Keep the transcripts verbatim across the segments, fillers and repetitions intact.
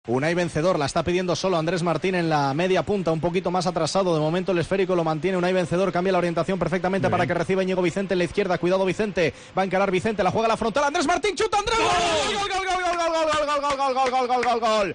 Unai vencedor, la está pidiendo solo Andrés Martín en la media punta, un poquito más atrasado, de momento el esférico lo mantiene Unai vencedor, cambia la orientación perfectamente para que reciba Íñigo Vicente en la izquierda, cuidado Vicente, va a encarar Vicente, la juega a la frontal, Andrés Martín, chuta, Andrés, gol, gol, gol, gol, gol, gol, gol, gol, gol, gol, gol, gol, gol, gol, gol,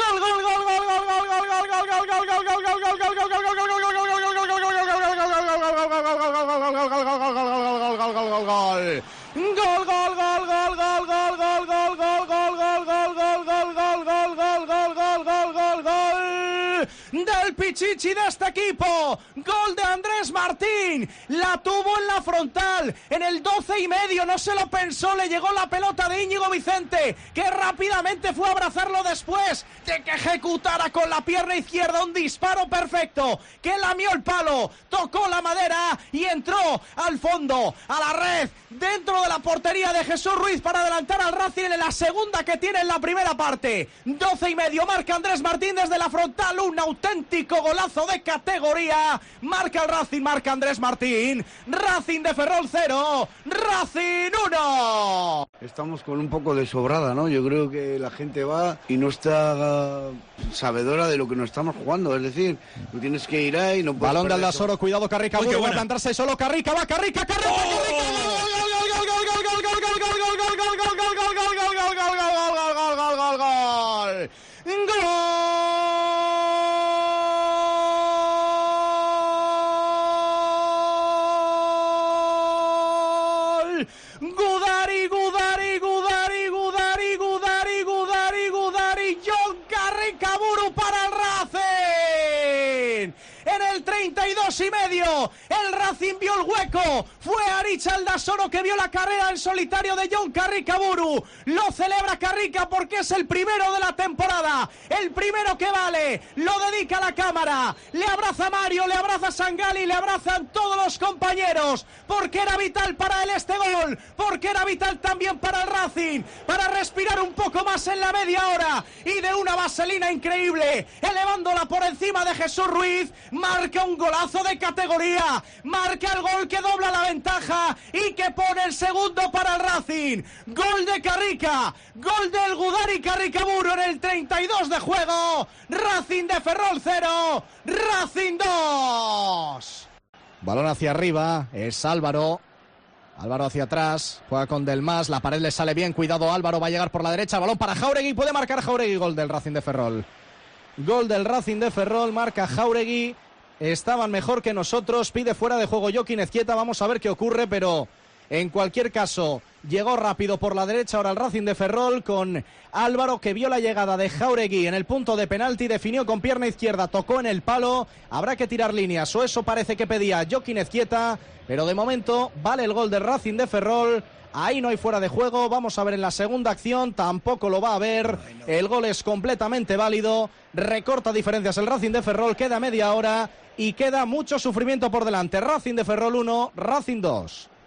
del Pichichi de este equipo, gol de Andrés Martín, la tuvo en la frontal, en el doce y medio, no se lo pensó, le llegó la pelota de Íñigo Vicente, que rápidamente fue a abrazarlo después de que ejecutara con la pierna izquierda un disparo perfecto, que lamió el palo, tocó la madera y entró al fondo, a la red, dentro de la portería de Jesús Ruiz para adelantar al Racing en la segunda que tiene en la primera parte. doce y medio, marca Andrés Martín desde la frontal, un auténtico golazo de categoría, marca el Racing, marca Andrés Martín, Racing de Ferrol cero, Racing uno. Estamos con un poco de sobrada, ¿no? Yo creo que la gente va y no está sabedora de lo que nos estamos jugando, es decir, tú tienes que ir ahí, no puedes. Balón de Aldasoro, cuidado Carrica, Uy, va a plantarse solo Carrica, va Carrica, Carrica, Gudari, Gudari, Gudari, Gudari, Gudari, Gudari, Gudari, John Carricaburu para el Racing. En el treinta y dos y medio, el Racing vio el hueco, fue Arich Aldasoro que vio la carrera en solitario de John Carricaburu, lo celebra Carrica porque es el primero de la temporada, el primero que vale, lo dedica a la cámara, le abraza Mario, le abraza Sangali, le abrazan todos los compañeros, porque era vital para él este gol, porque era vital también para el Racing, para respirar un poco más en la media hora, y de una vaselina increíble, elevándola por encima de Jesús Ruiz, marca un golazo de categoría, marca el gol que dobla la ventaja y que pone el segundo para el Racing, gol de Carrica, gol del Gudari Carricaburu en el treinta y dos de juego, Racing de Ferrol cero, Racing dos. Balón hacia arriba, es Álvaro, Álvaro hacia atrás, juega con Delmas, la pared le sale bien, cuidado Álvaro, va a llegar por la derecha, balón para Jauregui, puede marcar Jauregui, gol del Racing de Ferrol. Gol del Racing de Ferrol, marca Jauregui, estaban mejor que nosotros, pide fuera de juego Joaquín Ezquieta, vamos a ver qué ocurre, pero en cualquier caso llegó rápido por la derecha ahora el Racing de Ferrol con Álvaro que vio la llegada de Jauregui en el punto de penalti, definió con pierna izquierda, tocó en el palo, habrá que tirar líneas, o eso parece que pedía Joaquín Ezquieta, pero de momento vale el gol del Racing de Ferrol. Ahí no hay fuera de juego, vamos a ver en la segunda acción, tampoco lo va a ver, el gol es completamente válido, recorta diferencias el Racing de Ferrol, queda media hora y queda mucho sufrimiento por delante, Racing de Ferrol uno, Racing dos.